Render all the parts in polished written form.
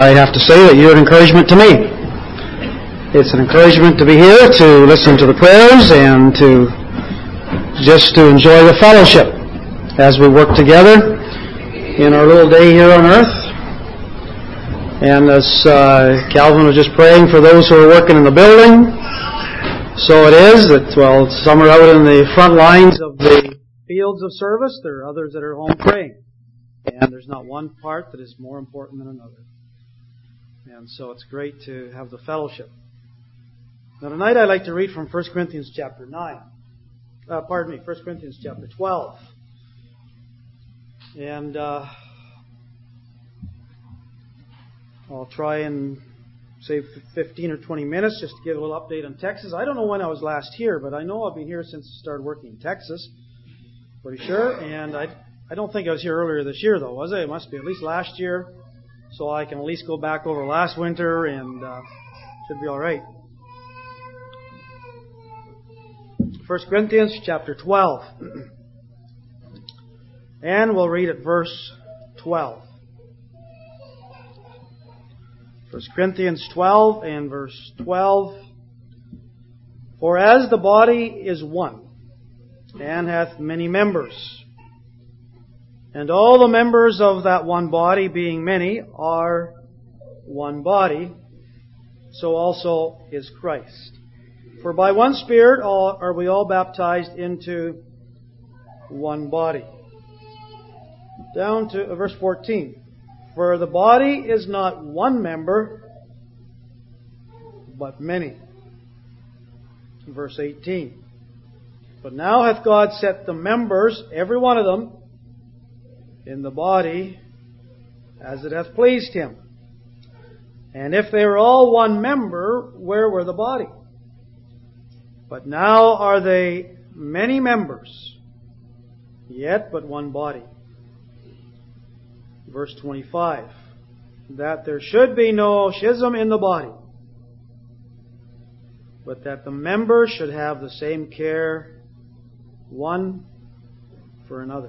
I have to say that you're an encouragement to me. It's an encouragement to be here, to listen to the prayers, and to enjoy the fellowship as we work together in our little day here on earth. And as Calvin was just praying for those who are working in the building, so it is that, well, some are out in the front lines of the fields of service. There are others that are home praying. And there's not one part that is more important than another. And so it's great to have the fellowship. Now tonight I'd like to read from 1 Corinthians chapter 1 Corinthians chapter 12. And I'll try and save 15 or 20 minutes just to give a little update on Texas. I don't know when I was last here, but I know I've been here since I started working in Texas. Pretty sure. And I don't think I was here earlier this year, though, was I? It must be at least last year. So I can at least go back over last winter and should be all right. 1 Corinthians chapter 12. And we'll read at verse 12. 1 Corinthians 12 and verse 12. For as the body is one, and hath many members, and all the members of that one body, being many, are one body, so also is Christ. For by one Spirit are we all baptized into one body. Down to verse 14. For the body is not one member, but many. Verse 18. But now hath God set the members, every one of them, in the body as it hath pleased Him. And if they were all one member, where were the body? But now are they many members, yet but one body. Verse 25. That there should be no schism in the body, but that the members should have the same care one for another.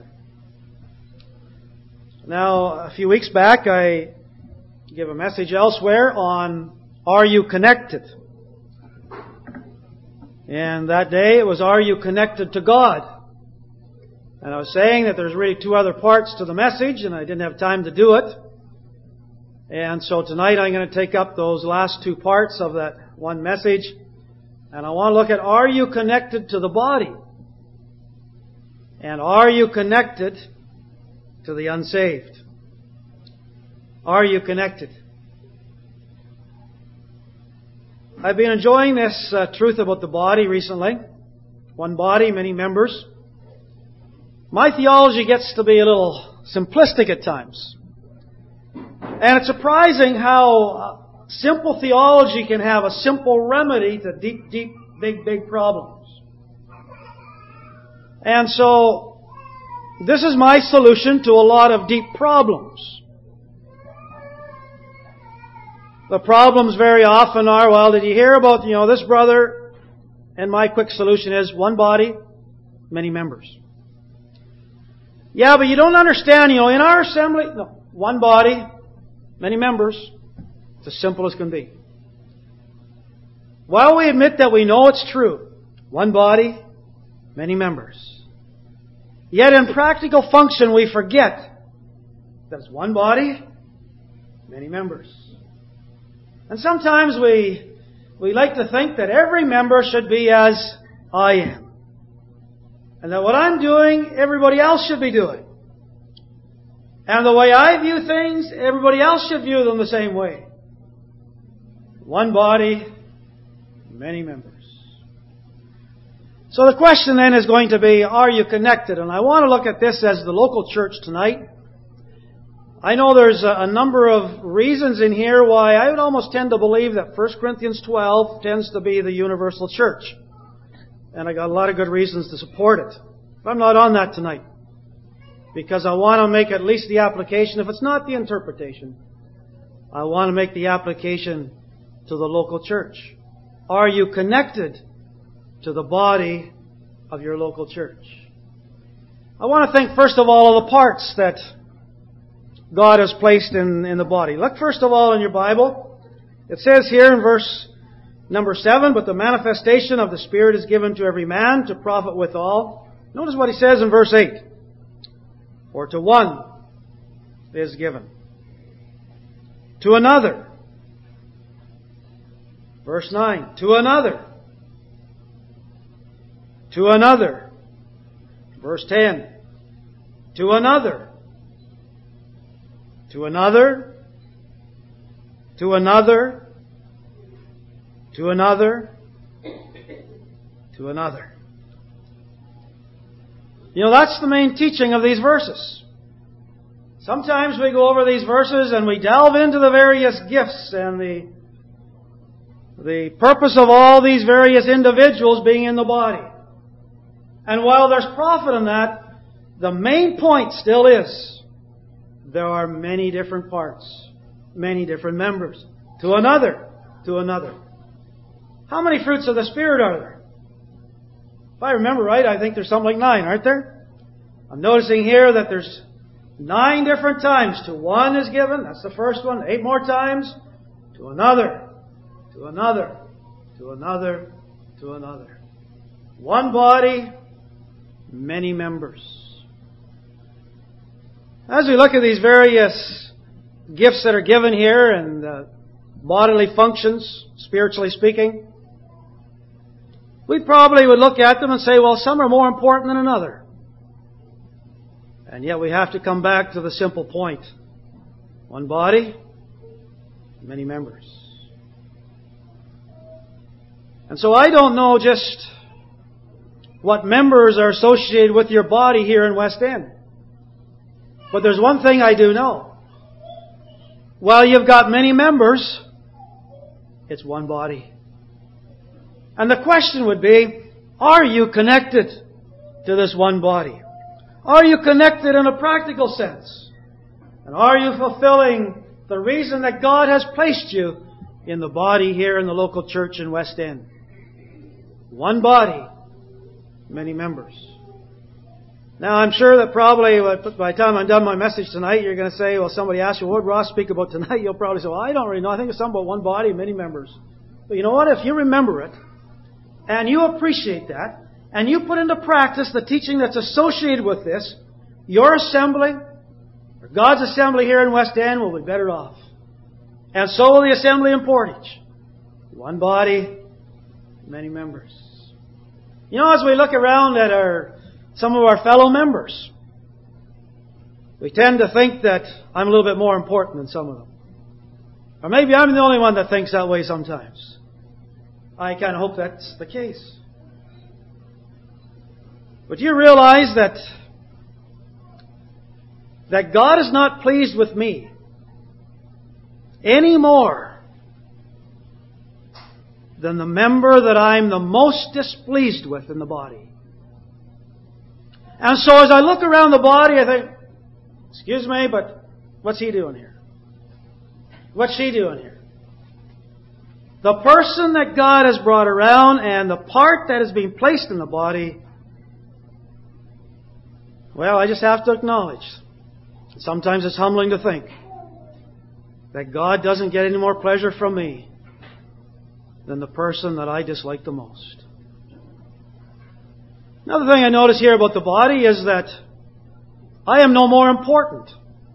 Now, a few weeks back, I gave a message elsewhere on Are You Connected? And that day it was Are You Connected to God? And I was saying that there's really two other parts to the message, and I didn't have time to do it. And so tonight I'm going to take up those last two parts of that one message, and I want to look at Are you connected to the body? And are you connected to the unsaved? Are you connected? I've been enjoying this truth about the body recently. One body, many members. My theology gets to be a little simplistic at times. And it's surprising how simple theology can have a simple remedy to deep, big problems. And so, this is my solution to a lot of deep problems. The problems very often are, well, did you hear about, this brother? And my quick solution is one body, many members. Yeah, but you don't understand, in our assembly, no, one body, many members. It's as simple as can be. While we admit that we know it's true, one body, many members. Yet in practical function we forget that it's one body, many members. And sometimes we like to think that every member should be as I am. And that what I'm doing, everybody else should be doing. And the way I view things, everybody else should view them the same way. One body, many members. So the question then is going to be, are you connected? And I want to look at this as the local church tonight. I know there's a number of reasons in here why I would almost tend to believe that 1 Corinthians 12 tends to be the universal church. And I got a lot of good reasons to support it. But I'm not on that tonight. Because I want to make at least the application, if it's not the interpretation, I want to make the application to the local church. Are you connected to the body of your local church? I want to think first of all of the parts that God has placed in the body. Look first of all in your Bible. It says here in verse number 7, but the manifestation of the Spirit is given to every man to profit withal. Notice what he says in verse 8. For to one is given. To another. Verse 9. To another. To another. Verse 10. To another. To another. To another. To another. To another. You know, that's the main teaching of these verses. Sometimes we go over these verses and we delve into the various gifts and the purpose of all these various individuals being in the body. And while there's profit in that, the main point still is there are many different parts, many different members. To another, to another. How many fruits of the Spirit are there? If I remember right, I think there's something like 9, aren't there? I'm noticing here that there's 9 different times. To one is given, that's the first one. 8 more times. To another, to another, to another, to another. One body, many members. As we look at these various gifts that are given here and bodily functions, spiritually speaking, we probably would look at them and say, well, some are more important than another. And yet we have to come back to the simple point. One body, many members. And so I don't know just what members are associated with your body here in West End. But there's one thing I do know. While you've got many members, it's one body. And the question would be, are you connected to this one body? Are you connected in a practical sense? And are you fulfilling the reason that God has placed you in the body here in the local church in West End? One body, many members. Now, I'm sure that probably by the time I'm done my message tonight, you're going to say, well, somebody asked you, what would Ross speak about tonight? You'll probably say, well, I don't really know. I think it's something about one body, many members. But you know what? If you remember it, and you appreciate that, and you put into practice the teaching that's associated with this, your assembly, or God's assembly here in West End, will be better off. And so will the assembly in Portage. One body, many members. You know, as we look around at some of our fellow members, we tend to think that I'm a little bit more important than some of them. Or maybe I'm the only one that thinks that way sometimes. I kind of hope that's the case. But you realize that God is not pleased with me any more than the member that I'm the most displeased with in the body. And so as I look around the body, I think, excuse me, but what's he doing here? What's she doing here? The person that God has brought around and the part that is being placed in the body, well, I just have to acknowledge, sometimes it's humbling to think, that God doesn't get any more pleasure from me than the person that I dislike the most. Another thing I notice here about the body is that I am no more important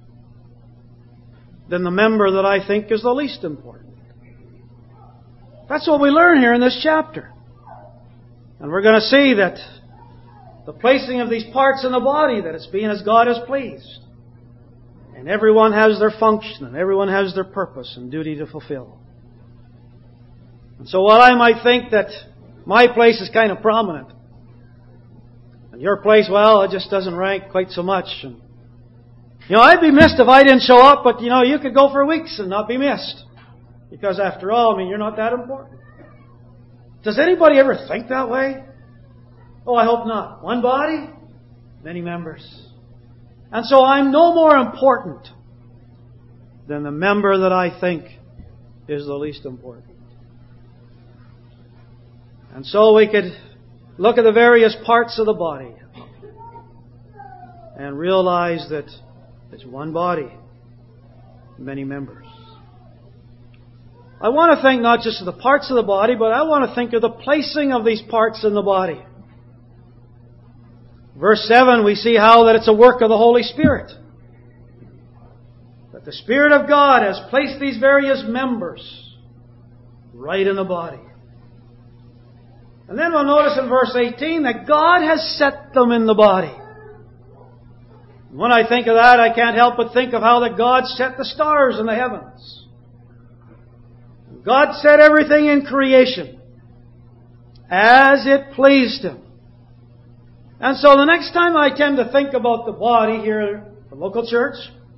than the member that I think is the least important. That's what we learn here in this chapter. And we're going to see that the placing of these parts in the body, that it's being as God is pleased. And everyone has their function, and everyone has their purpose and duty to fulfill. And so while I might think that my place is kind of prominent, and your place, well, it just doesn't rank quite so much. And, I'd be missed if I didn't show up, but, you could go for weeks and not be missed. Because after all, you're not that important. Does anybody ever think that way? Oh, I hope not. One body, many members. And so I'm no more important than the member that I think is the least important. And so we could look at the various parts of the body and realize that it's one body, many members. I want to think not just of the parts of the body, but I want to think of the placing of these parts in the body. Verse 7, we see how that it's a work of the Holy Spirit. That the Spirit of God has placed these various members right in the body. And then we'll notice in verse 18 that God has set them in the body. When I think of that, I can't help but think of how that God set the stars in the heavens. God set everything in creation as it pleased Him. And so the next time I tend to think about the body here at the local church,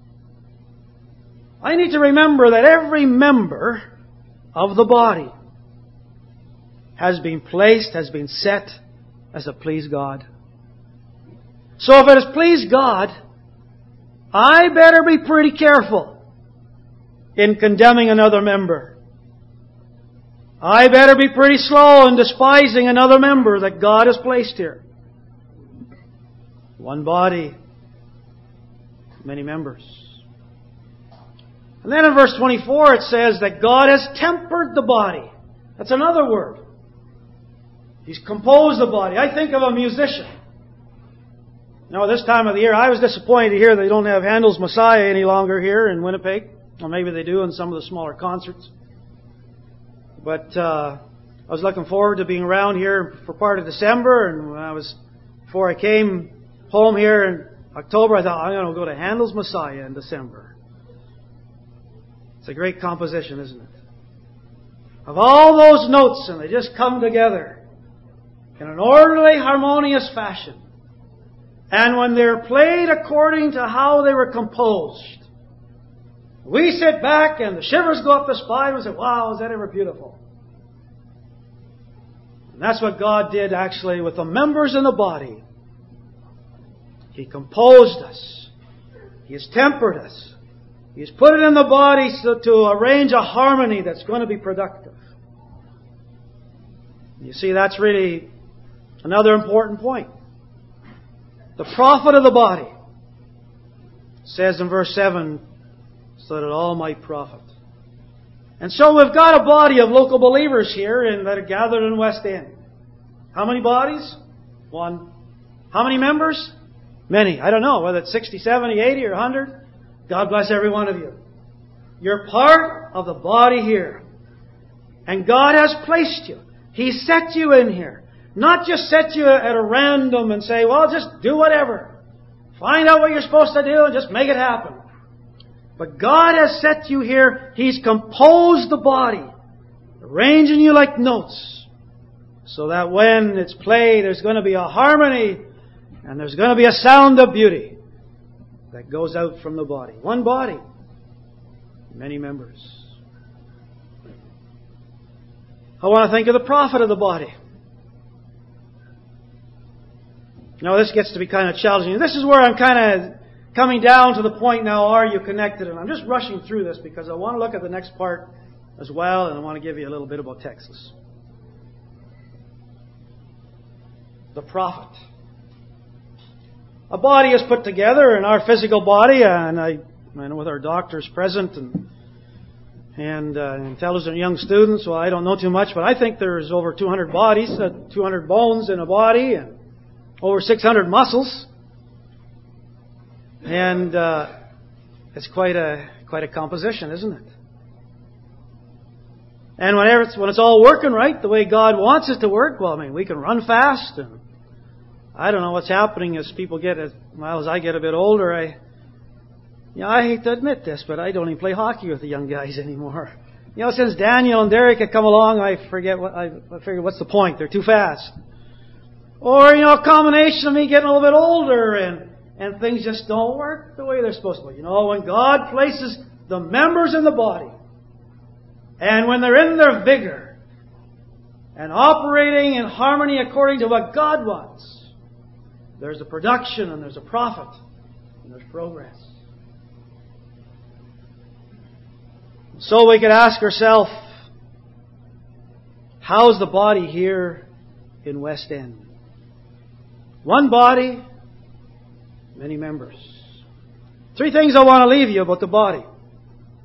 I need to remember that every member of the body has been placed, has been set as it pleased God. So if it has pleased God, I better be pretty careful in condemning another member. I better be pretty slow in despising another member that God has placed here. One body, many members. And then in verse 24 it says that God has tempered the body. That's another word. He's composed the body. I think of a musician. Now, this time of the year, I was disappointed to hear they don't have Handel's Messiah any longer here in Winnipeg. Or maybe they do in some of the smaller concerts. But I was looking forward to being around here for part of December. And before I came home here in October, I thought, I'm going to go to Handel's Messiah in December. It's a great composition, isn't it? Of all those notes, and they just come together in an orderly, harmonious fashion. And when they're played according to how they were composed, we sit back and the shivers go up the spine and say, wow, is that ever beautiful? And that's what God did actually with the members in the body. He composed us. He has tempered us. He has put it in the body to arrange a harmony that's going to be productive. You see, that's really another important point. The profit of the body, says in verse 7, so that all might profit. And so we've got a body of local believers here that are gathered in West End. How many bodies? One. How many members? Many. I don't know, whether it's 60, 70, 80, or 100. God bless every one of you. You're part of the body here. And God has placed you. He set you in here. Not just set you at a random and say, well, just do whatever. Find out what you're supposed to do and just make it happen. But God has set you here. He's composed the body, arranging you like notes, so that when it's played, there's going to be a harmony and there's going to be a sound of beauty that goes out from the body. One body, many members. I want to think of the profit of the body. Now, this gets to be kind of challenging. This is where I'm kind of coming down to the point now, are you connected? And I'm just rushing through this because I want to look at the next part as well, and I want to give you a little bit about Texas. The profit. A body is put together in our physical body, and I know with our doctors present and intelligent young students, well, I don't know too much, but I think there's over 200 bodies, 200 bones in a body, and over 600 muscles, and it's quite a composition, isn't it? And when it's all working right, the way God wants it to work, well, I mean, we can run fast, and I don't know what's happening as people as I get a bit older. I hate to admit this, but I don't even play hockey with the young guys anymore. Since Daniel and Derek have come along, I figured what's the point? They're too fast. Or, a combination of me getting a little bit older and things just don't work the way they're supposed to. When God places the members in the body, and when they're in their vigor and operating in harmony according to what God wants, there's a production and there's a profit and there's progress. So we could ask ourselves, how's the body here in West End? One body, many members. 3 things I want to leave you about the body.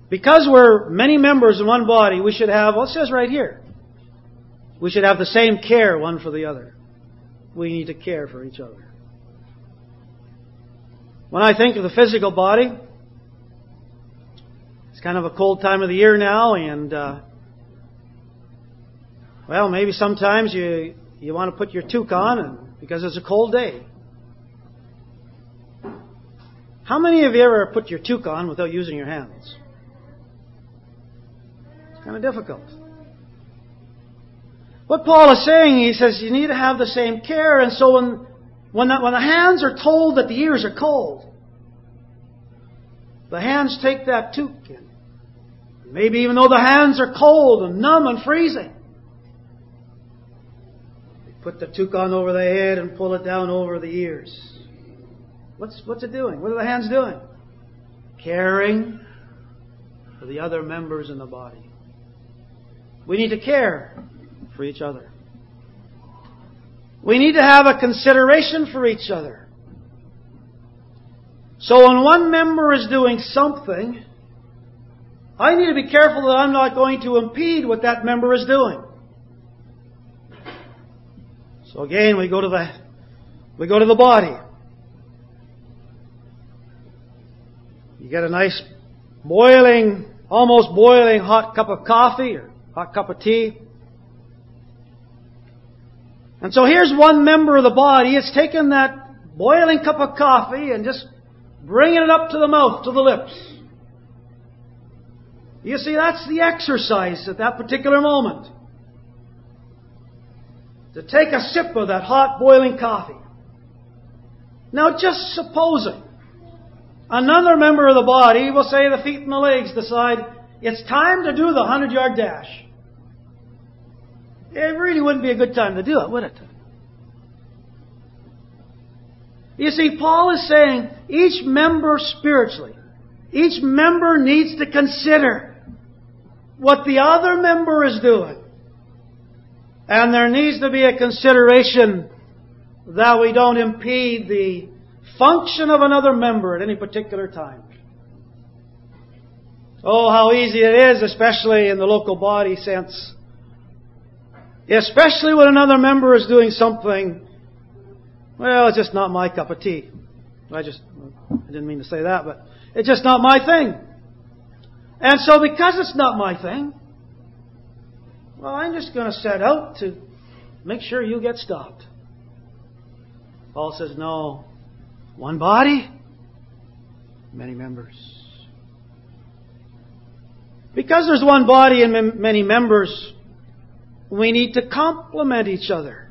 Because we're many members in one body, we should have, well, it says right here, we should have the same care one for the other. We need to care for each other. When I think of the physical body, it's kind of a cold time of the year now, and well, maybe sometimes you want to put your toque on because it's a cold day. How many of you ever put your toque on without using your hands? It's kind of difficult. What Paul is saying, he says you need to have the same care, and so when the hands are told that the ears are cold, the hands take that toque in. Maybe even though the hands are cold and numb and freezing, they put the toque on over the head and pull it down over the ears. What's it doing? What are the hands doing? Caring for the other members in the body. We need to care for each other. We need to have a consideration for each other. So when one member is doing something, I need to be careful that I'm not going to impede what that member is doing. So again, we go to the body. You get a nice almost boiling hot cup of coffee or hot cup of tea. And so here's one member of the body. It's taken that boiling cup of coffee and just bringing it up to the mouth, to the lips. You see, that's the exercise at that particular moment. To take a sip of that hot boiling coffee. Now just supposing another member of the body, we'll say the feet and the legs, decide it's time to do the 100-yard dash. It really wouldn't be a good time to do it, would it? You see, Paul is saying each member spiritually, each member needs to consider what the other member is doing. And there needs to be a consideration that we don't impede the function of another member at any particular time. Oh, how easy it is, especially in the local body sense. Especially when another member is doing something, well, it's just not my cup of tea. I didn't mean to say that, but it's just not my thing. And so because it's not my thing, well, I'm just going to set out to make sure you get stopped. Paul says, no. One body, many members. Because there's one body and many members, we need to complement each other.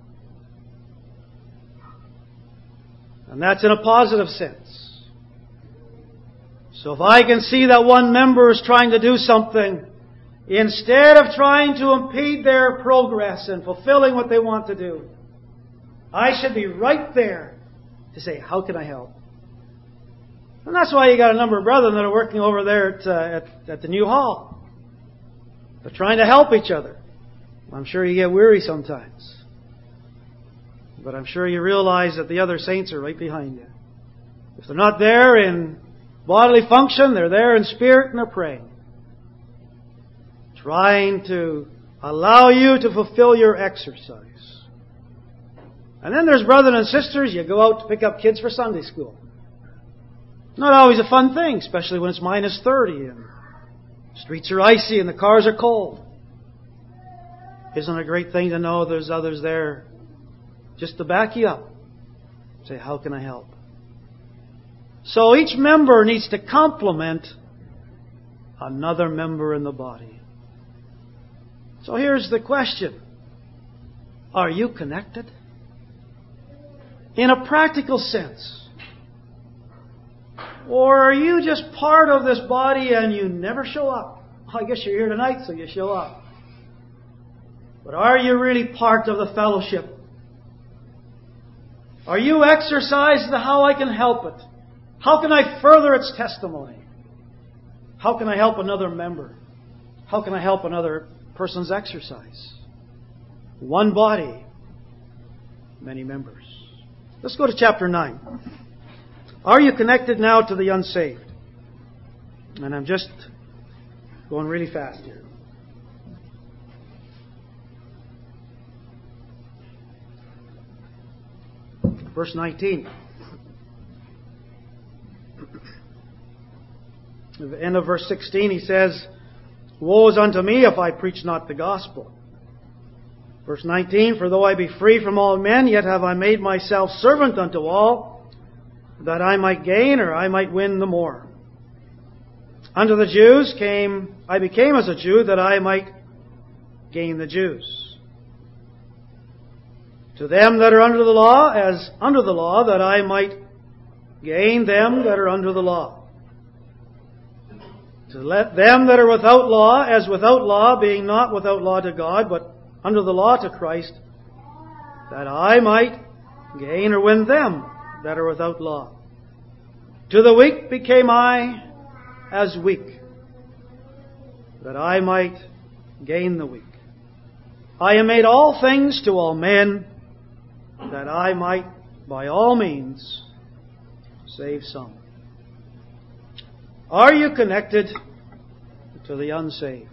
And that's in a positive sense. So if I can see that one member is trying to do something, instead of trying to impede their progress in fulfilling what they want to do, I should be right there to say, how can I help? And that's why you got a number of brethren that are working over there at the new hall. They're trying to help each other. I'm sure you get weary sometimes. But I'm sure you realize that the other saints are right behind you. If they're not there in bodily function, they're there in spirit and they're praying. Trying to allow you to fulfill your exercise. And then there's brethren and sisters, you go out to pick up kids for Sunday school. Not always a fun thing, especially when it's minus 30 and streets are icy and the cars are cold. Isn't it a great thing to know there's others there just to back you up? Say, how can I help? So each member needs to complement another member in the body. So here's the question. Are you connected? In a practical sense. Or are you just part of this body and you never show up? I guess you're here tonight, so you show up. But are you really part of the fellowship? Are you exercising how I can help it? How can I further its testimony? How can I help another member? How can I help another person's exercise? One body, many members. Let's go to chapter 9. Are you connected now to the unsaved? And I'm just Going really fast here. Verse 19. At the end of verse 16 he says, "Woe is unto me if I preach not the gospel." Verse 19, "For though I be free from all men, yet have I made myself servant unto all, that I might gain or I might win the more. Unto the Jews I became as a Jew, that I might gain the Jews. To them that are under the law, as under the law, that I might gain them that are under the law. To let them that are without law, as without law, being not without law to God, but under the law to Christ, that I might gain or win them that are without law. To the weak became I as weak, that I might gain the weak. I am made all things to all men, that I might by all means save some." Are you connected to the unsaved?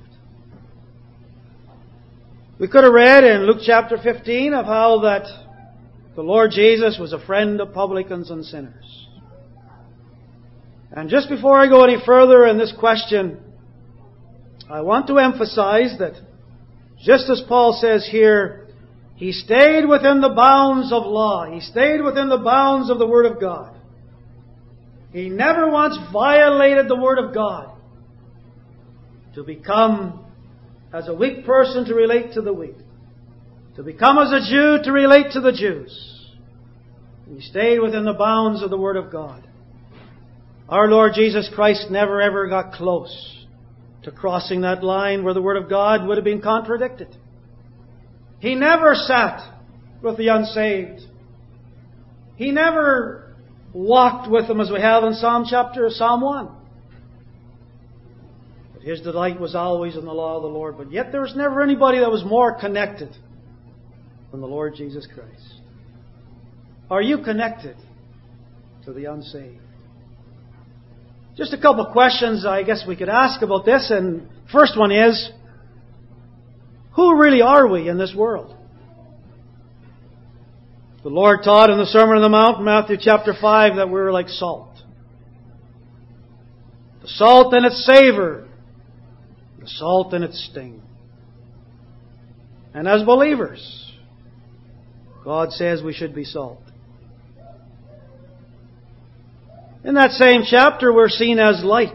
We could have read in Luke chapter 15 of how that the Lord Jesus was a friend of publicans and sinners. And just before I go any further in this question, I want to emphasize that just as Paul says here, he stayed within the bounds of law. He stayed within the bounds of the Word of God. He never once violated the Word of God to become as a weak person to relate to the weak, to become as a Jew to relate to the Jews. He stayed within the bounds of the Word of God. Our Lord Jesus Christ never ever got close to crossing that line where the Word of God would have been contradicted. He never sat with the unsaved. He never walked with them as we have in Psalm 1. But his delight was always in the law of the Lord. But yet there was never anybody that was more connected than the Lord Jesus Christ. Are you connected to the unsaved? Just a couple of questions I guess we could ask about this. And first one is, who really are we in this world? The Lord taught in the Sermon on the Mount, Matthew chapter 5, that we're like salt. The salt and its savor, the salt and its sting. And as believers, God says we should be salt. In that same chapter, we're seen as light.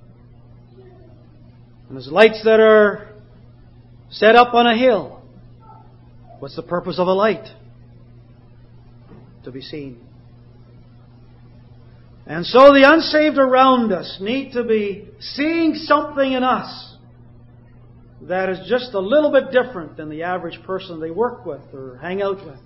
And as lights that are set up on a hill. What's the purpose of a light? To be seen. And so the unsaved around us need to be seeing something in us that is just a little bit different than the average person they work with or hang out with.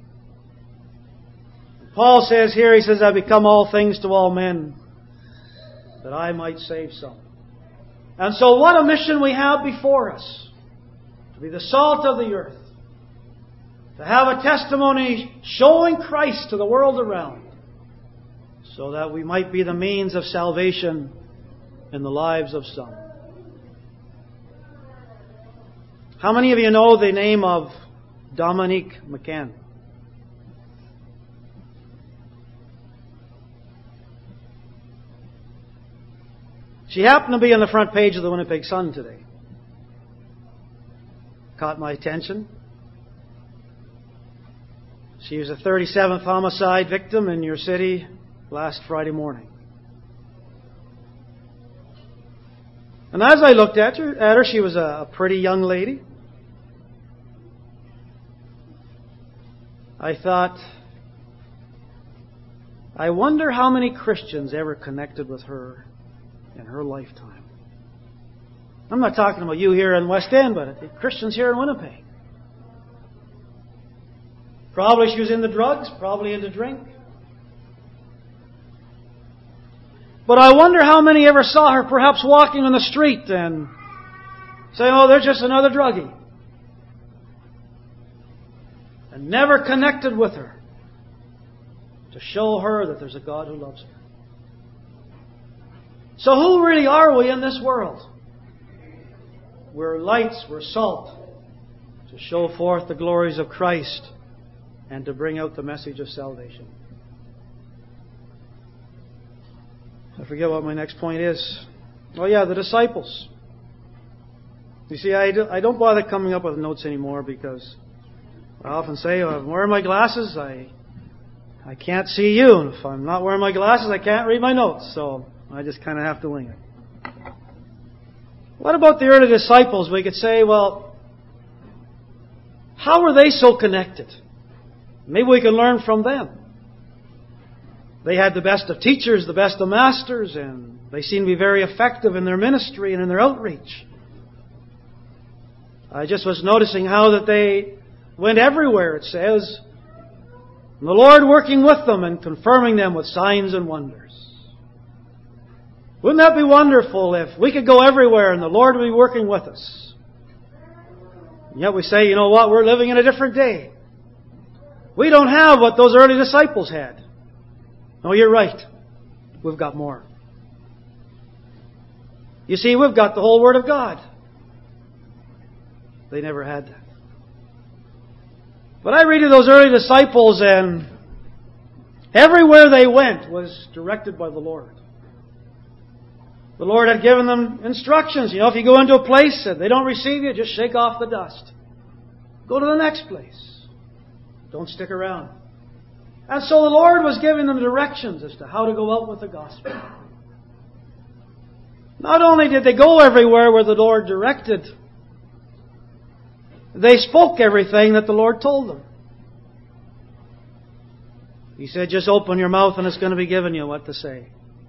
Paul says here, he says, "I become all things to all men, that I might save some." And so what a mission we have before us. To be the salt of the earth. To have a testimony showing Christ to the world around. So that we might be the means of salvation in the lives of some. How many of you know the name of Dominique McCann? She happened to be on the front page of the Winnipeg Sun today. Caught my attention. She was a 37th homicide victim in your city last Friday morning. And as I looked at her, she was a pretty young lady. I thought, I wonder how many Christians ever connected with her in her lifetime. I'm not talking about you here in West End, but Christians here in Winnipeg. Probably she was into drugs, probably into drink. But I wonder how many ever saw her perhaps walking on the street and say, "Oh, there's just another druggie." And never connected with her to show her that there's a God who loves her. So who really are we in this world? We're lights, we're salt, to show forth the glories of Christ and to bring out the message of salvation. I forget what my next point is. Oh yeah, the disciples. You see, I don't bother coming up with notes anymore because I often say, oh, I'm wearing my glasses, I can't see you. And if I'm not wearing my glasses, I can't read my notes. So I just kind of have to wing it. What about the early disciples? We could say, well, how were they so connected? Maybe we can learn from them. They had the best of teachers, the best of masters, and they seemed to be very effective in their ministry and in their outreach. I just was noticing how that they went everywhere, it says, and the Lord working with them and confirming them with signs and wonders. Wouldn't that be wonderful if we could go everywhere and the Lord would be working with us? And yet we say, you know what, we're living in a different day. We don't have what those early disciples had. No, you're right. We've got more. You see, we've got the whole Word of God. They never had that. But I read of those early disciples, and everywhere they went was directed by the Lord. The Lord had given them instructions. You know, if you go into a place and they don't receive you, just shake off the dust. Go to the next place. Don't stick around. And so the Lord was giving them directions as to how to go out with the gospel. Not only did they go everywhere where the Lord directed, they spoke everything that the Lord told them. He said, just open your mouth and it's going to be given you what to say.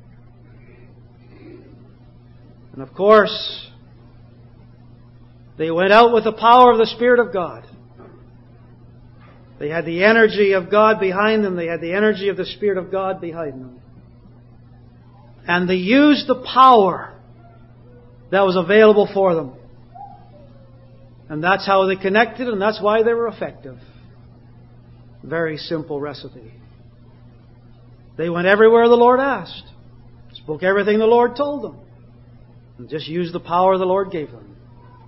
And of course, they went out with the power of the Spirit of God. They had the energy of God behind them. They had the energy of the Spirit of God behind them. And they used the power that was available for them. And that's how they connected, and that's why they were effective. Very simple recipe. They went everywhere the Lord asked. Spoke everything the Lord told them. And just used the power the Lord gave them.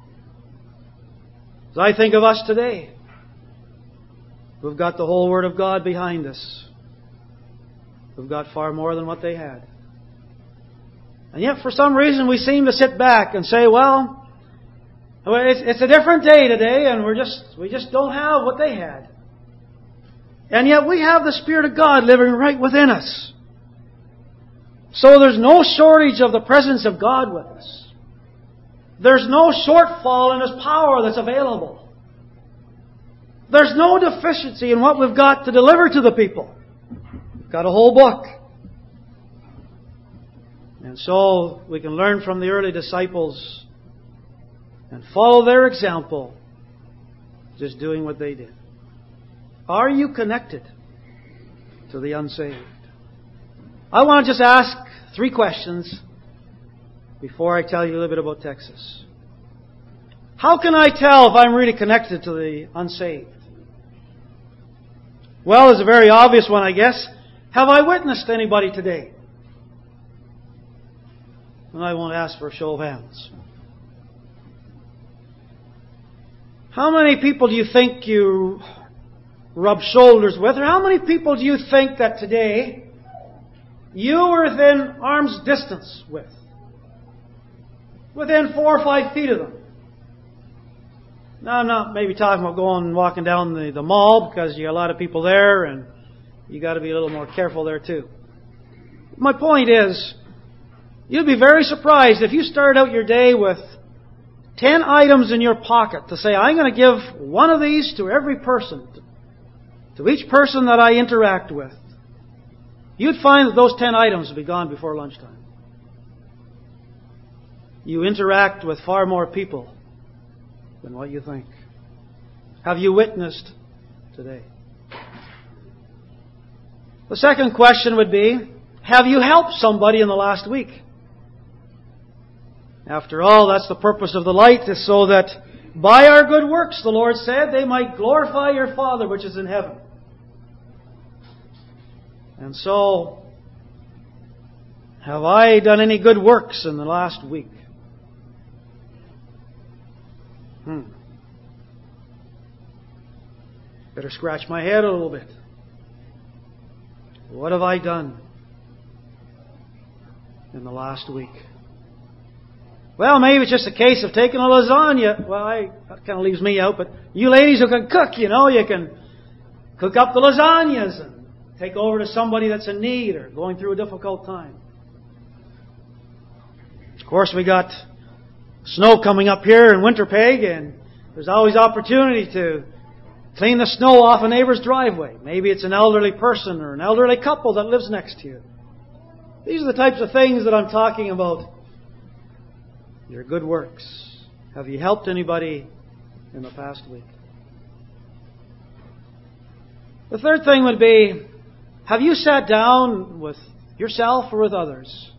As I think of us today, we've got the whole Word of God behind us. We've got far more than what they had. And yet, for some reason, we seem to sit back and say, well, it's a different day today, and we just don't have what they had. And yet we have the Spirit of God living right within us. So there's no shortage of the presence of God with us. There's no shortfall in His power that's available. There's no deficiency in what we've got to deliver to the people. We've got a whole book. And so we can learn from the early disciples and follow their example, just doing what they did. Are you connected to the unsaved? I want to just ask 3 questions before I tell you a little bit about Texas. How can I tell if I'm really connected to the unsaved? Well, there's a very obvious one, I guess. Have I witnessed anybody today? And I won't ask for a show of hands. How many people do you think you rub shoulders with? Or how many people do you think that today you were within arm's distance with? Within 4 or 5 feet of them. Now, I'm not maybe talking about going and walking down the mall because you got a lot of people there and you got to be a little more careful there too. My point is, you'd be very surprised if you started out your day with 10 items in your pocket to say, I'm going to give one of these to every person, to each person that I interact with. You'd find that those 10 items would be gone before lunchtime. You interact with far more people than what you think. Have you witnessed today? The second question would be, have you helped somebody in the last week? After all, that's the purpose of the light, is so that by our good works, the Lord said, they might glorify your Father which is in heaven. And so, have I done any good works in the last week? Better scratch my head a little bit. What have I done in the last week? Well, maybe it's just a case of taking a lasagna. Well, that kind of leaves me out, but you ladies who can cook, you can cook up the lasagnas and take over to somebody that's in need or going through a difficult time. Of course, we got snow coming up here in Winterpeg, and there's always opportunity to clean the snow off a neighbor's driveway. Maybe it's an elderly person or an elderly couple that lives next to you. These are the types of things that I'm talking about. Your good works. Have you helped anybody in the past week? The third thing would be, have you sat down with yourself or with others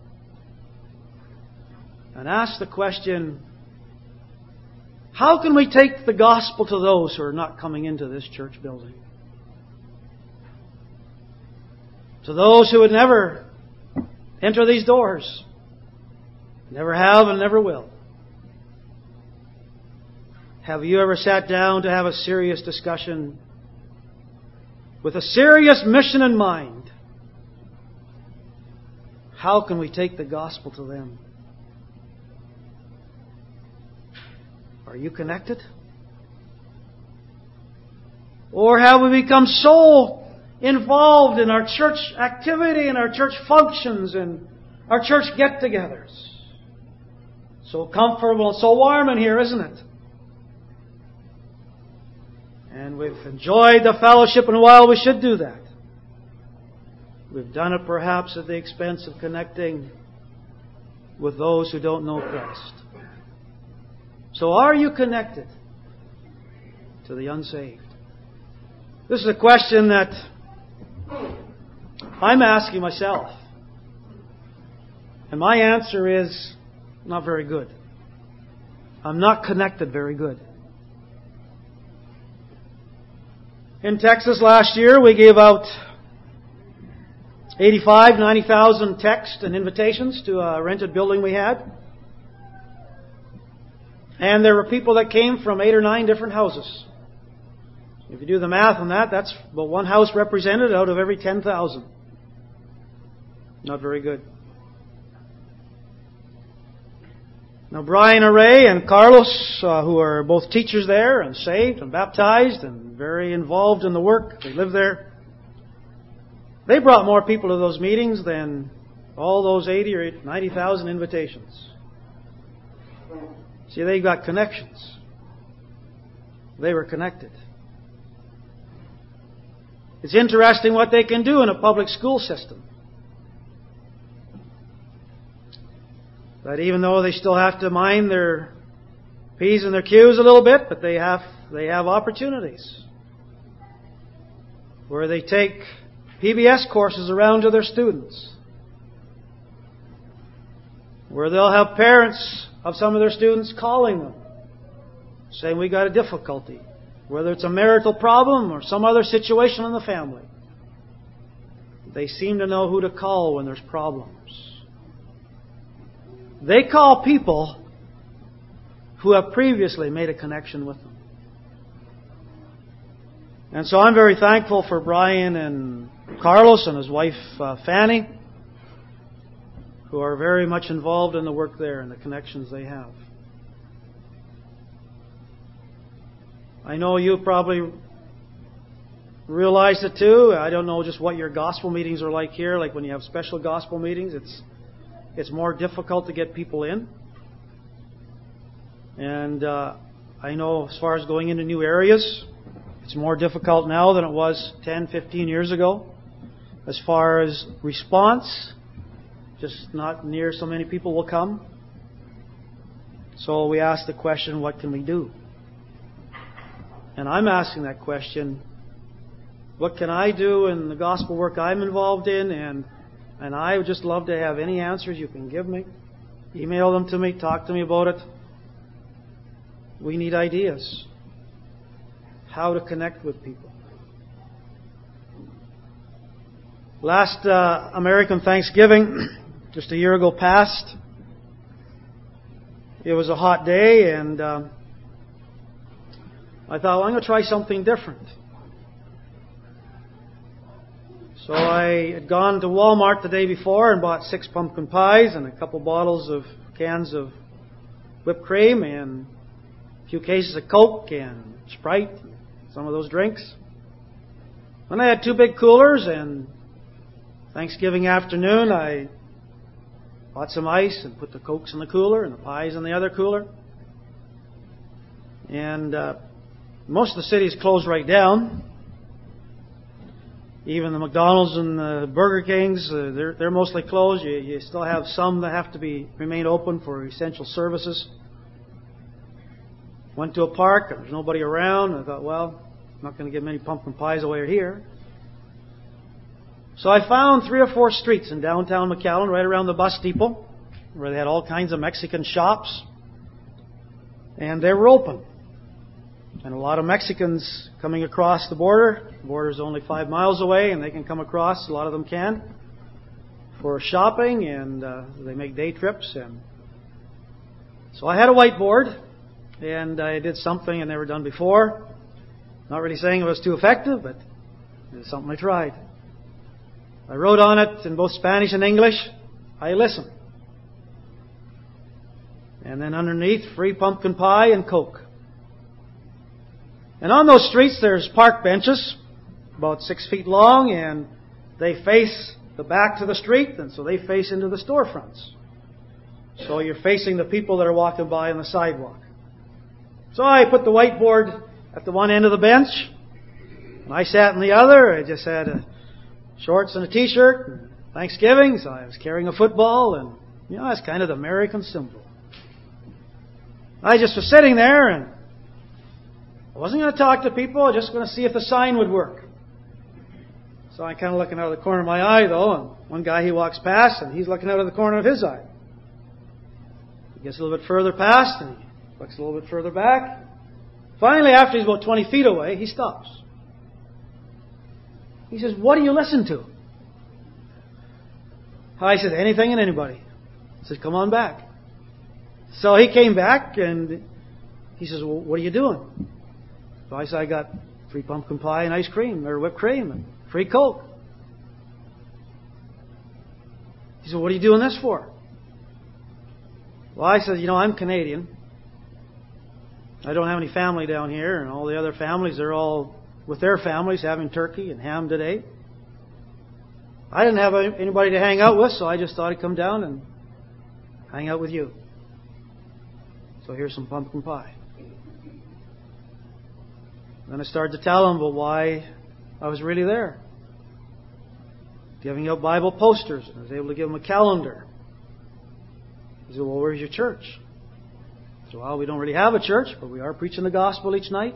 and asked the question, how can we take the gospel to those who are not coming into this church building? To those who would never enter these doors. Never have and never will. Have you ever sat down to have a serious discussion with a serious mission in mind? How can we take the gospel to them? Are you connected? Or have we become so involved in our church activity and our church functions and our church get-togethers? So comfortable, so warm in here, isn't it? And we've enjoyed the fellowship, and while we should do that, we've done it perhaps at the expense of connecting with those who don't know Christ. So are you connected to the unsaved? This is a question that I'm asking myself. And my answer is not very good. I'm not connected very good. In Texas last year, we gave out 90,000 texts and invitations to a rented building we had. And there were people that came from 8 or 9 different houses. If you do the math on that, that's about one house represented out of every 10,000. Not very good. Now, Brian Array and Carlos, who are both teachers there and saved and baptized and very involved in the work, they live there. They brought more people to those meetings than all those 80 or 90,000 invitations. See, they got connections. They were connected. It's interesting what they can do in a public school system. That even though they still have to mind their P's and their Q's a little bit, but they have opportunities where they take PBS courses around to their students, where they'll have parents of some of their students calling them, saying, we got a difficulty, whether it's a marital problem or some other situation in the family. They seem to know who to call when there's problems. They call people who have previously made a connection with them. And so I'm very thankful for Brian and Carlos and his wife Fanny, who are very much involved in the work there and the connections they have. I know you probably realized it too. I don't know just what your gospel meetings are like here. Like when you have special gospel meetings, it's more difficult to get people in. And I know as far as going into new areas, it's more difficult now than it was 10, 15 years ago. As far as response, just not near so many people will come. So we ask the question, what can we do? And I'm asking that question, what can I do in the gospel work I'm involved in? And I would just love to have any answers you can give me. Email them to me, talk to me about it. We need ideas. How to connect with people. Last American Thanksgiving, just a year ago passed. It was a hot day, and I thought, well, I'm going to try something different. So I had gone to Walmart the day before and bought 6 pumpkin pies and a couple cans of whipped cream and a few cases of Coke and Sprite, some of those drinks. Then I had 2 big coolers, and Thanksgiving afternoon I bought some ice and put the Cokes in the cooler and the pies in the other cooler. And most of the cities closed right down. Even the McDonald's and the Burger Kings, they're mostly closed. You still have some that have to remain open for essential services. Went to a park. There was nobody around. I thought, well, I'm not going to give many pumpkin pies away here. So I found 3 or 4 streets in downtown McAllen, right around the bus depot, where they had all kinds of Mexican shops. And they were open. And a lot of Mexicans coming across the border. The border is only 5 miles away, and they can come across. A lot of them can for shopping, and they make day trips. And so I had a whiteboard, and I did something I'd never done before. Not really saying it was too effective, but it was something I tried. I wrote on it in both Spanish and English, "I listen." And then underneath, free pumpkin pie and Coke. And on those streets, there's park benches, about 6 feet long, and they face the back to the street, and so they face into the storefronts. So you're facing the people that are walking by on the sidewalk. So I put the whiteboard at the one end of the bench, and I sat in the other. I just had shorts and a T-shirt. Thanksgiving, so I was carrying a football, and that's kind of the American symbol. I just was sitting there, and I wasn't going to talk to people. I was just going to see if the sign would work. So I'm kind of looking out of the corner of my eye, though, and one guy, he walks past, and he's looking out of the corner of his eye. He gets a little bit further past, and he looks a little bit further back. Finally, after he's about 20 feet away, he stops. He says, "What do you listen to?" I said, "Anything and anybody." He says, "Come on back." So he came back, and he says, "Well, what are you doing?" So I said, "I got free pumpkin pie and ice cream, or whipped cream, and free Coke." He said, "What are you doing this for?" Well, I said, "I'm Canadian. I don't have any family down here, and all the other families, they're all with their families having turkey and ham today. I didn't have anybody to hang out with, so I just thought I'd come down and hang out with you. So here's some pumpkin pie." Then I started to tell him about why I was really there. Giving out Bible posters. I was able to give him a calendar. He said, "Well, where's your church?" I said, "Well, we don't really have a church, but we are preaching the gospel each night."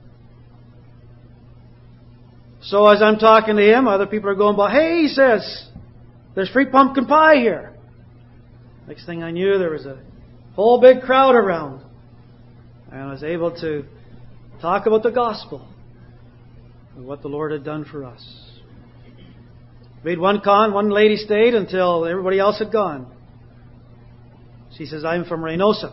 So as I'm talking to him, other people are going by, "Hey," he says, "there's free pumpkin pie here." Next thing I knew, there was a whole big crowd around. And I was able to talk about the gospel and what the Lord had done for us. We had one lady stayed until everybody else had gone. She says, "I'm from Reynosa."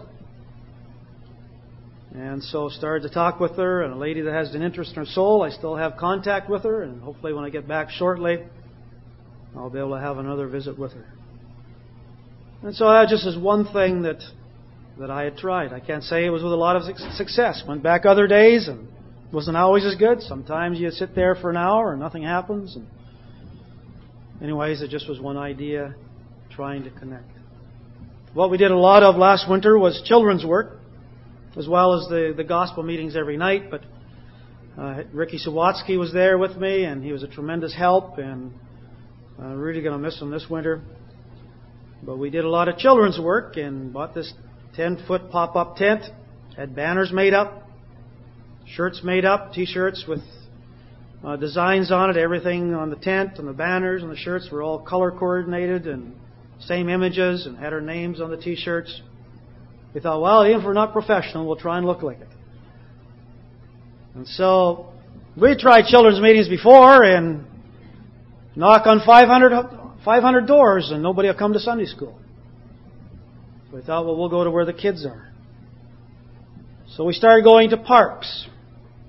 And so started to talk with her, and a lady that has an interest in her soul, I still have contact with her, and hopefully when I get back shortly, I'll be able to have another visit with her. And so that just is one thing that I had tried. I can't say it was with a lot of success. Went back other days, and it wasn't always as good. Sometimes you sit there for an hour and nothing happens. And anyways, it just was one idea, trying to connect. What we did a lot of last winter was children's work, as well as the gospel meetings every night. But Ricky Sawatsky was there with me, and he was a tremendous help, and I'm really going to miss him this winter. But we did a lot of children's work and bought this 10-foot pop-up tent, had banners made up, shirts made up, T-shirts with designs on it. Everything on the tent and the banners and the shirts were all color coordinated and same images, and had our names on the T-shirts. We thought, well, even if we're not professional, we'll try and look like it. And so we tried children's meetings before and knock on 500 doors and nobody will come to Sunday school. So we thought, well, we'll go to where the kids are. So we started going to parks.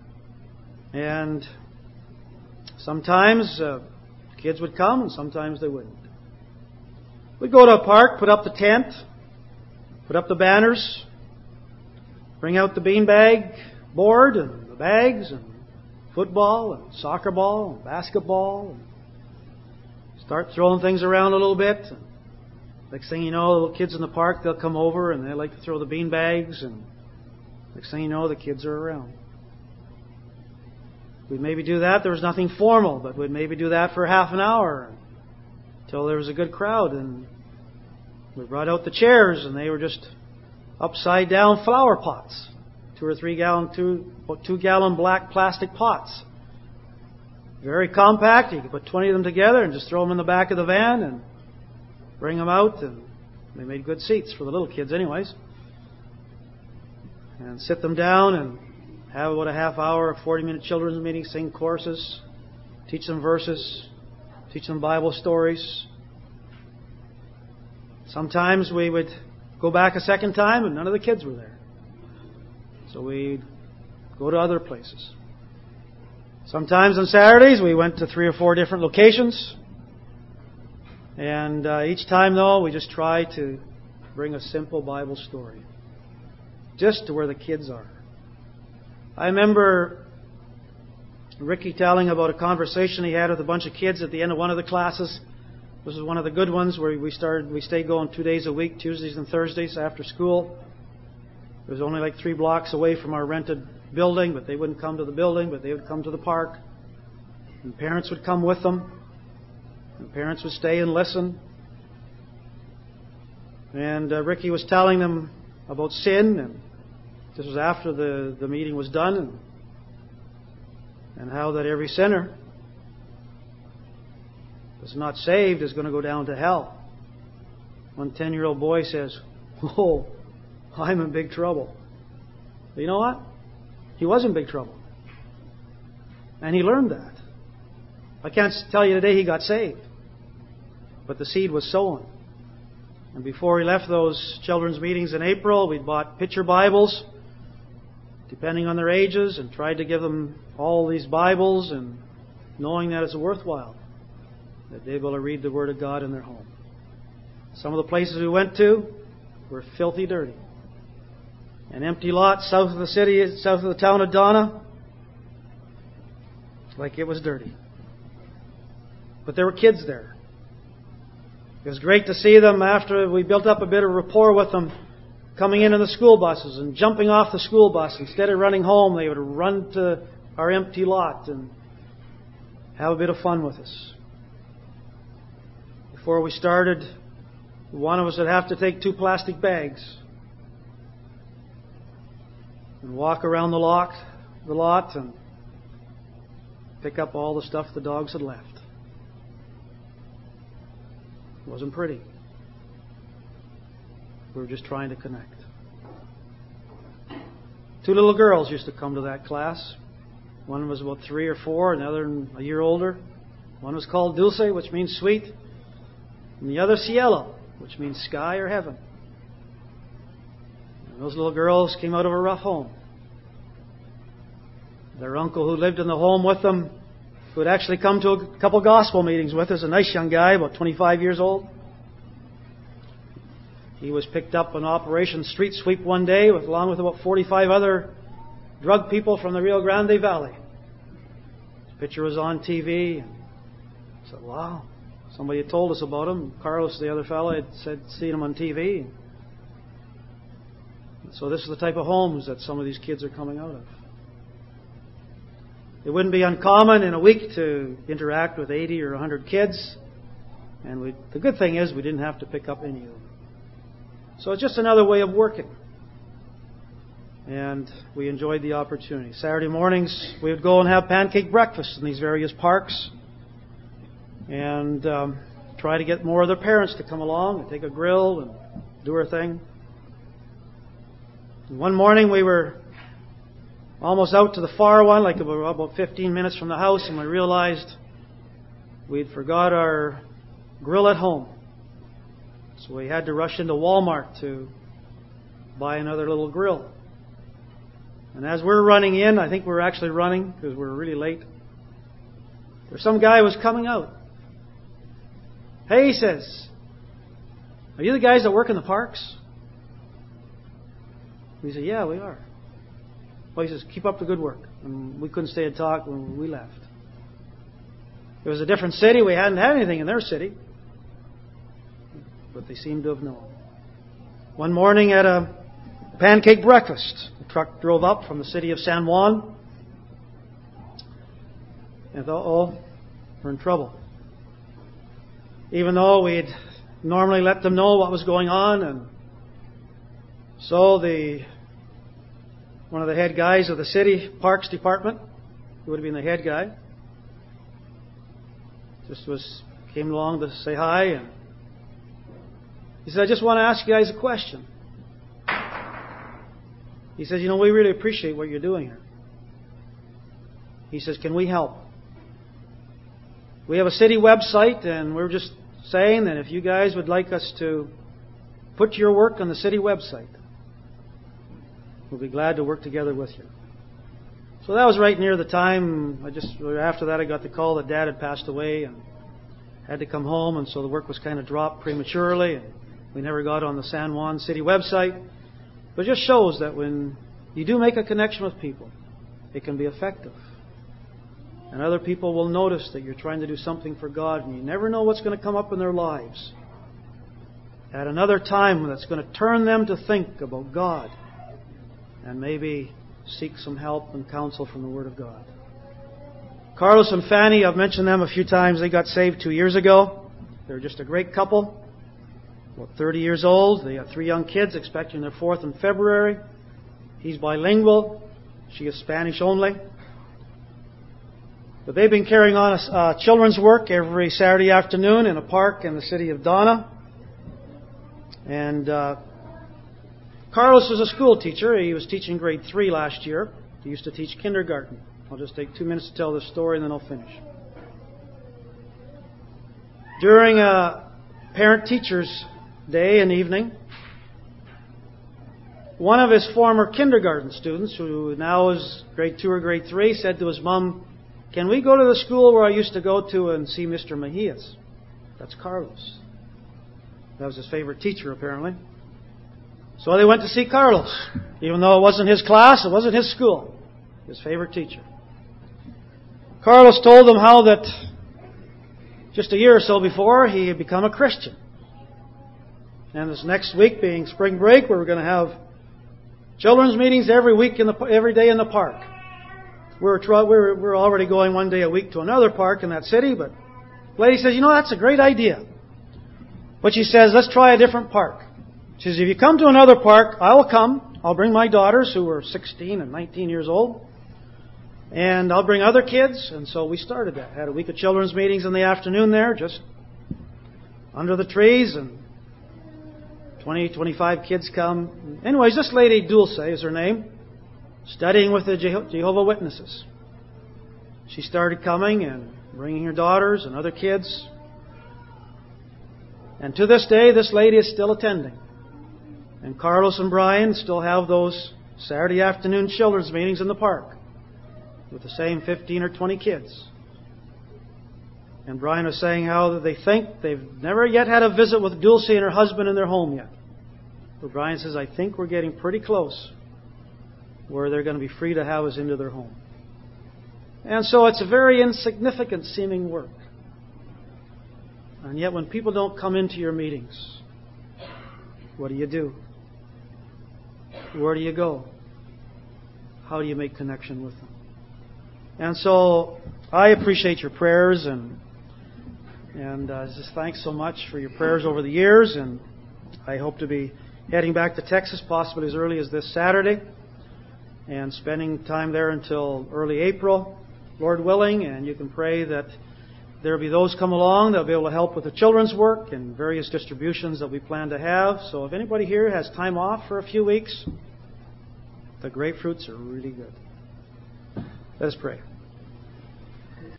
And sometimes kids would come and sometimes they wouldn't. We'd go to a park, put up the tent, put up the banners, bring out the beanbag board and the bags and football and soccer ball and basketball and start throwing things around a little bit. And next thing you know, the little kids in the park, they'll come over and they like to throw the beanbags, and next thing you know, the kids are around. We'd maybe do that. There was nothing formal, but we'd maybe do that for half an hour until there was a good crowd. And we brought out the chairs, and they were just upside down flower pots, 2 or 3 gallon, 2 gallon black plastic pots. Very compact. You could put 20 of them together and just throw them in the back of the van and bring them out. And they made good seats for the little kids, anyways. And sit them down and have about a half hour, a 40-minute children's meeting, sing courses, teach them verses, teach them Bible stories. Sometimes we would go back a second time and none of the kids were there. So we'd go to other places. Sometimes on Saturdays we went to 3 or 4 different locations. And each time, though, we just tried to bring a simple Bible story, just to where the kids are. I remember Ricky telling about a conversation he had with a bunch of kids at the end of one of the classes. This was one of the good ones where we stayed going 2 days a week, Tuesdays and Thursdays after school. It was only like 3 blocks away from our rented building, but they wouldn't come to the building, but they would come to the park. And parents would come with them. And parents would stay and listen. And Ricky was telling them about sin, and this was after the meeting was done, and how that every sinner that's not saved is going to go down to hell. One 10-year-old boy says, "Oh, I'm in big trouble." But you know what? He was in big trouble. And he learned that. I can't tell you today he got saved. But the seed was sown. And before we left those children's meetings in April, we bought picture Bibles, depending on their ages, and tried to give them all these Bibles, and knowing that it's worthwhile, that they're able to read the Word of God in their home. Some of the places we went to were filthy dirty. An empty lot south of the city, south of the town of Donna, like it was dirty. But there were kids there. It was great to see them after we built up a bit of rapport with them, coming into the school buses and jumping off the school bus. Instead of running home, they would run to our empty lot and have a bit of fun with us. Before we started, one of us would have to take 2 plastic bags and walk around the lot and pick up all the stuff the dogs had left. It wasn't pretty. We were just trying to connect. 2 little girls used to come to that class. One was about 3 or 4, another a year older. One was called Dulce, which means sweet, and the other Cielo, which means sky or heaven. And those little girls came out of a rough home. Their uncle who lived in the home with them, who had actually come to a couple gospel meetings with us, a nice young guy, about 25 years old. He was picked up on Operation Street Sweep one day, along with about 45 other drug people from the Rio Grande Valley. His picture was on TV. And I said, "Wow." Somebody had told us about him. Carlos, the other fellow, had said seen him on TV. So this is the type of homes that some of these kids are coming out of. It wouldn't be uncommon in a week to interact with 80 or 100 kids. And the good thing is we didn't have to pick up any of them. So it's just another way of working. And we enjoyed the opportunity. Saturday mornings, we would go and have pancake breakfast in these various parks. And try to get more of their parents to come along and take a grill and do our thing. And one morning we were almost out to the far one, like about 15 minutes from the house, and we realized we'd forgot our grill at home. So we had to rush into Walmart to buy another little grill. And And as we're running in, I think we're actually running because we're really late. There's some guy who was coming out. Hey, he says, are you the guys that work in the parks? We said, yeah, we are. Well, he says, keep up the good work. And we couldn't stay and talk when we left. It was a different city. We hadn't had anything in their city. But they seemed to have known. One morning at a pancake breakfast, the truck drove up from the city of San Juan. And I thought, we're in trouble. Even though we'd normally let them know what was going on. And so one of the head guys of the city parks department, who would have been the head guy, came along to say hi, and he said, I just want to ask you guys a question. He says, we really appreciate what you're doing here. He says, can we help? We have a city website, and we're just saying that if you guys would like us to put your work on the city website, we'll be glad to work together with you. So that was right near the time. After that, I got the call that Dad had passed away and had to come home, and so the work was kind of dropped prematurely, and we never got on the San Juan City website. But it just shows that when you do make a connection with people, it can be effective. And other people will notice that you're trying to do something for God, and you never know what's going to come up in their lives at another time that's going to turn them to think about God and maybe seek some help and counsel from the Word of God. Carlos and Fanny, I've mentioned them a few times. They got saved 2 years ago. They're just a great couple. About 30 years old. They have 3 young kids, expecting their 4th in February. He's bilingual. She is Spanish only. But they've been carrying on children's work every Saturday afternoon in a park in the city of Donna. And Carlos is a school teacher. He was teaching grade 3 last year. He used to teach kindergarten. I'll just take 2 minutes to tell this story and then I'll finish. During a parent-teachers day and evening, one of his former kindergarten students, who now is grade 2 or grade 3, said to his mom, can we go to the school where I used to go to and see Mr. Mejias? That's Carlos. That was his favorite teacher, apparently. So they went to see Carlos. Even though it wasn't his class, it wasn't his school. His favorite teacher. Carlos told them how that just a year or so before he had become a Christian. And this next week, being spring break, we were going to have children's meetings every day in the park. We're already going one day a week to another park in that city, but the lady says, that's a great idea. But she says, let's try a different park. She says, if you come to another park, I will come. I'll bring my daughters, who are 16 and 19 years old. And I'll bring other kids. And so we started that. Had a week of children's meetings in the afternoon there, just under the trees. And 20, 25 kids come. Anyways, this lady, Dulce is her name, studying with the Jehovah's Witnesses. She started coming and bringing her daughters and other kids. And to this day, this lady is still attending. And Carlos and Brian still have those Saturday afternoon children's meetings in the park with the same 15 or 20 kids. And Brian was saying how they think they've never yet had a visit with Dulce and her husband in their home yet. But Brian says, I think we're getting pretty close where they're going to be free to have us into their home. And so it's a very insignificant seeming work. And yet when people don't come into your meetings, what do you do? Where do you go? How do you make connection with them? And so I appreciate your prayers and just thanks so much for your prayers over the years. And I hope to be heading back to Texas possibly as early as this Saturday and spending time there until early April, Lord willing. And you can pray that there will be those come along that will be able to help with the children's work and various distributions that we plan to have. So if anybody here has time off for a few weeks, the grapefruits are really good. Let us pray.